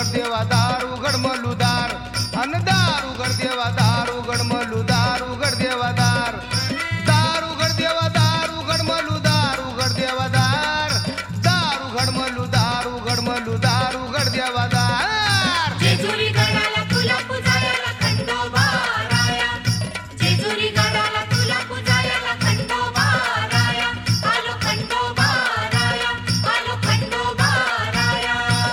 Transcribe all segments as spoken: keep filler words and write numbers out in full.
उघड देवा दार उघड मलुदार अन दार उघड देवा दार उघड मलुदार उघड देवा दार दार उघड देवा दार उघड मलुदार उघड देवा दार दार उघड मलुदार उघड मलुदार उघड देवा दार जेजुरी गडाला तुला पुजायला खंडोबा राया जेजुरी गडाला तुला पुजायला खंडोबा राया आलो खंडोबा राया आलो खंडोबा राया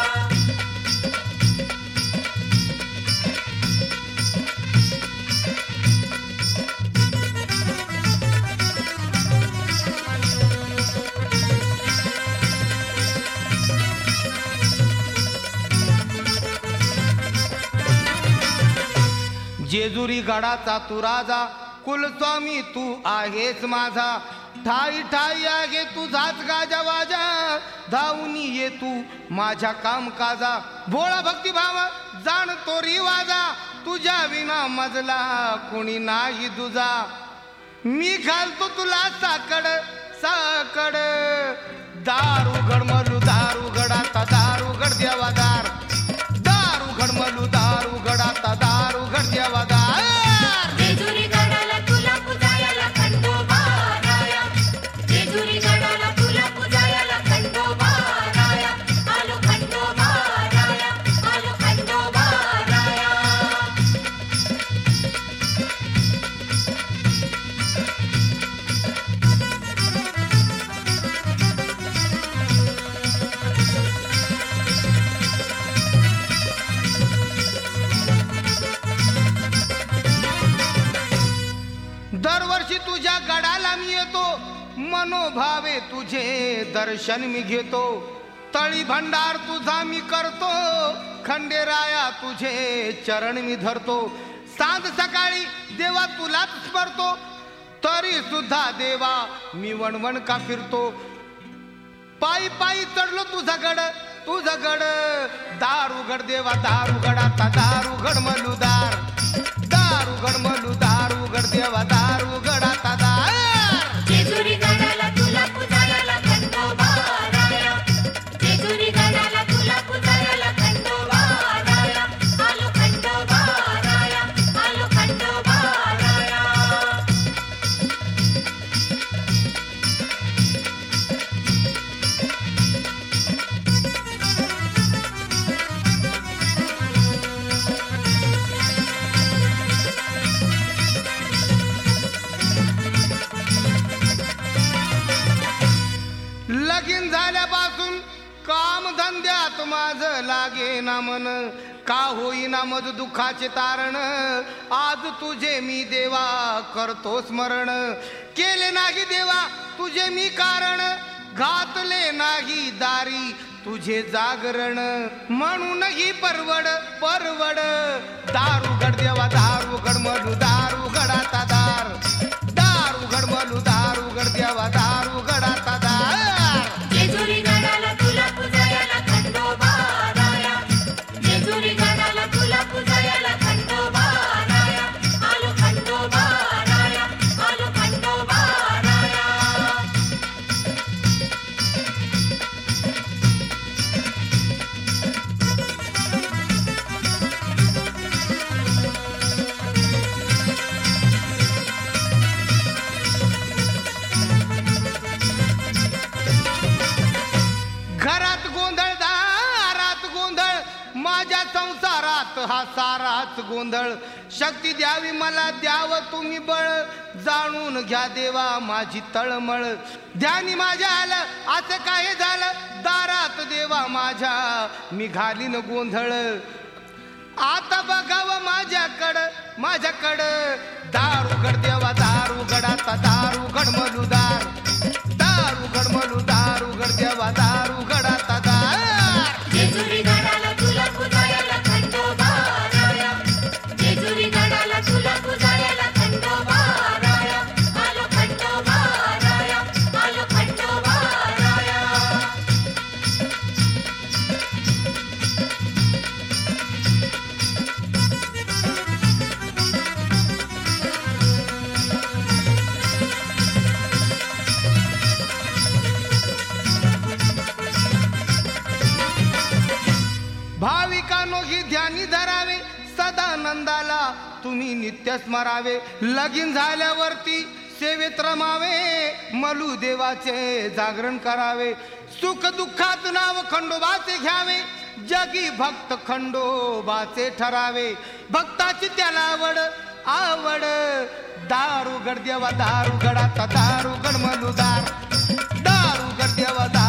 जेजुरी गडाचा तू राजा कुलस्वामी तू आहेस माझा ठाई ठाई आहे तुझाच गाजा वाजा धावूनी ये तू माझ्या कामकाजा भोळा भक्तिभाव जाणतो रिवाजा तुझ्या विना मजला कोणी नाही तुझा मी घालतो तुला साकड साकड दार उघड मलू दार उघड आता दार उघड देवा दार दार उघड मलू दार उघड आता दार उघड देवा दार जेजुरी गडाला तुला पुजायला खंडोबा राया जेजुरी गडाला तुला पुजायला खंडोबा राया आलो खंडोबा राया आलो खंडोबा राया दरवर्षी तुझ्या गडाला मी येतो मनोभावे तुझे दर्शन मी घेतो तळी भंडार तुझा मी करतो खंडेराया तुझे चरण मी धरतो सांज सकाळी देवा तुलाच स्मरतो तरी सुद्धा देवा मी वणवण का फिरतो पायी पायी चढलो तुझा गड तुझा गड दार उघड देवा दार उघड आता दार उघड मलुदार दार उघड मलुदार उघड देवा दार उघड आता दार जेजुरी गडाला तुला पुजायला खंडोबा राया जेजुरी गडाला तुला पुजायला खंडोबा राया आलो खंडोबा राया आलो खंडोबा राया लगीन झाल्यापासून काम धंद्यात माझं लागे ना मन का होईना मज दुःखाचे तारण आज तुझे मी देवा करतो स्मरण केले नाही देवा तुझे मी कारण घातले नाही दारी तुझे जागरण म्हणून ही परवड परवड दार उघड देवा दार उघड मलू दार उघड आता दार दार उघड मलू दार उघड देवा दार उघड आता दार जेजुरी गडाला तुला पुजायला खंडोबा राया जेजुरी गडाला तुला पुजायला खंडोबा राया आलो खंडोबा राया आलो खंडोबा राया घरात गोंधळ दारात गोंधळ माझ्या संसारात हा साराच गोंधळ शक्ती द्यावी मला द्याव तुम्ही बळ जाणून घ्या देवा माझी तळमळ ध्यानी माझ्या आलं असं काय झालं दारात देवा माझ्या मी घालीन गोंधळ आता बघावं माझ्याकडं माझ्याकडं दार उघड देवा दार उघड आता दार उघड मलुदार दार उघड मलुदार उघड देवा दार उघड आता दार जेजुरी गडाला तुला पुजायला खंडोबा राया जेजुरी गडाला तुला पुजायला खंडोबा राया आलो खंडोबा राया आलो खंडोबा राया भाविकांनो ही ध्यानी धरावे सदानंदाला तुम्ही नित्य स्मरावे. लगीन झाल्यावरती सेवेत रमावे मलू देवाचे जागरण करावे. सुख दुःखात नाव खंडोबाचे घ्यावे जगी भक्त खंडोबाचे ठरावे. भक्ताची त्याला आवड आवड दारुगड देवा दारुगडाचा दारुगड मलुदार दारुगड देवा